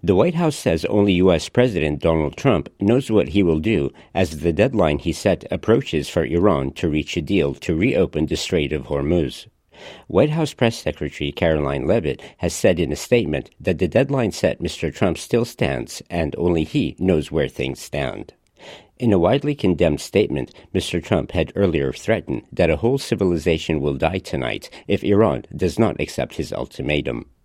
The White House says only U.S. President Donald Trump knows what he will do as the deadline he set approaches for Iran to reach a deal to reopen the Strait of Hormuz. White House Press Secretary Caroline Leavitt has said in a statement that the deadline set Mr. Trump still stands and only he knows where things stand. In a widely condemned statement, Mr. Trump had earlier threatened that a whole civilization will die tonight if Iran does not accept his ultimatum.